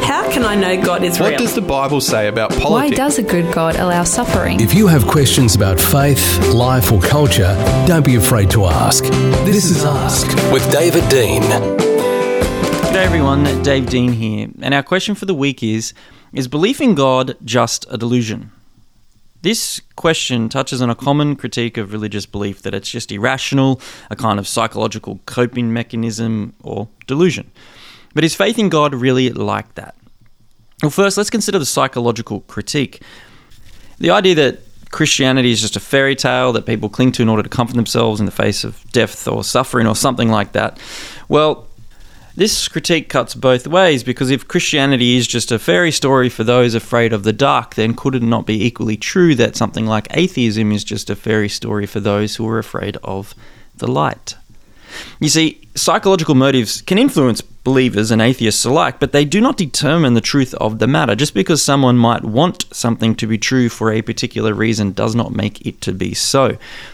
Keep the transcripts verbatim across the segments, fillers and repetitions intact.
How can I know God is What real? does the Bible say about politics? Why does a good God allow suffering? If you have questions about faith, life or culture, don't be afraid to ask. This is Ask with David Dean. G'day everyone, Dave Dean here, and our question for the week is, is belief in God just a delusion? This question touches on a common critique of religious belief that it's just irrational, a kind of psychological coping mechanism or delusion. But is faith in God really like that? Well, first, let's consider the psychological critique. The idea that Christianity is just a fairy tale that people cling to in order to comfort themselves in the face of death or suffering or something like that. Well, this critique cuts both ways, because if Christianity is just a fairy story for those afraid of the dark, then could it not be equally true that something like atheism is just a fairy story for those who are afraid of the light? You see, psychological motives can influence believers and atheists alike, but they do not determine the truth of the matter. Just because someone might want something to be true for a particular reason does not make it to be so.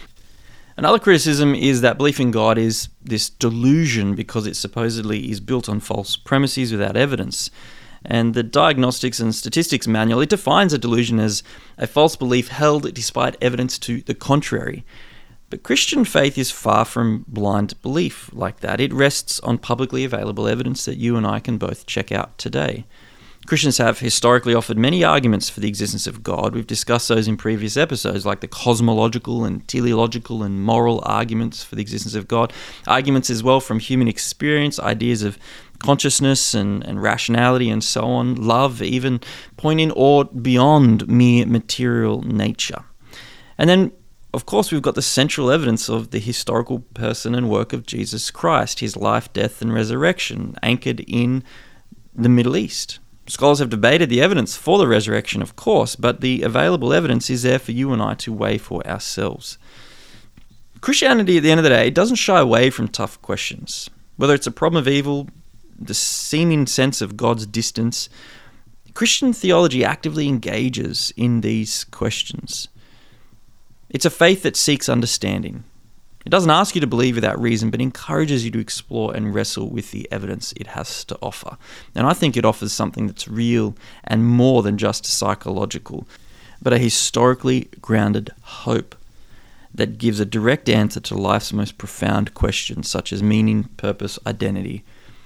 Another criticism is that belief in God is this delusion because it supposedly is built on false premises without evidence. And the Diagnostics and Statistics Manual, it defines a delusion as a false belief held despite evidence to the contrary. But Christian faith is far from blind belief like that. It rests on publicly available evidence that you and I can both check out today. Christians have historically offered many arguments for the existence of God. We've discussed those in previous episodes, like the cosmological and teleological and moral arguments for the existence of God. Arguments as well from human experience, ideas of consciousness and, and rationality and so on, love, even pointing or beyond mere material nature. And then, of course, we've got the central evidence of the historical person and work of Jesus Christ, his life, death, and resurrection, anchored in the Middle East. Scholars have debated the evidence for the resurrection, of course, but the available evidence is there for you and I to weigh for ourselves. Christianity, at the end of the day, doesn't shy away from tough questions. Whether it's a problem of evil, the seeming sense of God's distance, Christian theology actively engages in these questions. It's a faith that seeks understanding. It doesn't ask you to believe without reason, but encourages you to explore and wrestle with the evidence it has to offer. And I think it offers something that's real and more than just psychological, but a historically grounded hope that gives a direct answer to life's most profound questions, such as meaning, purpose, identity,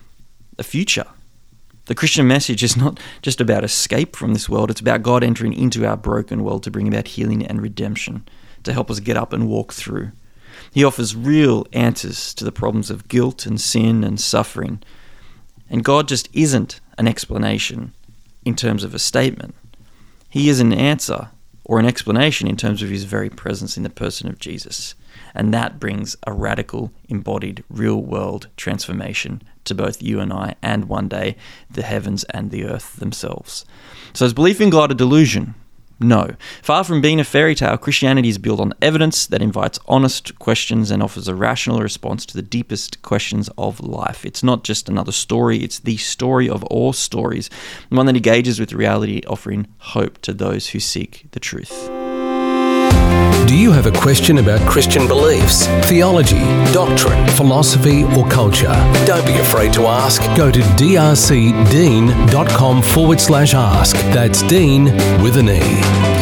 a future. The Christian message is not just about escape from this world, it's about God entering into our broken world to bring about healing and redemption, to help us get up and walk through. He offers real answers to the problems of guilt and sin and suffering. And God just isn't an explanation in terms of a statement. He is an answer or an explanation in terms of his very presence in the person of Jesus. And that brings a radical, embodied, real-world transformation to both you and I, and one day the heavens and the earth themselves. So is belief in God a delusion? No. Far from being a fairy tale, Christianity is built on evidence that invites honest questions and offers a rational response to the deepest questions of life. It's not just another story, it's the story of all stories, one that engages with reality, offering hope to those who seek the truth. Do you have a question about Christian beliefs, theology, doctrine, philosophy or culture? Don't be afraid to ask. Go to drcdean.com forward slash ask. That's Dean with an E.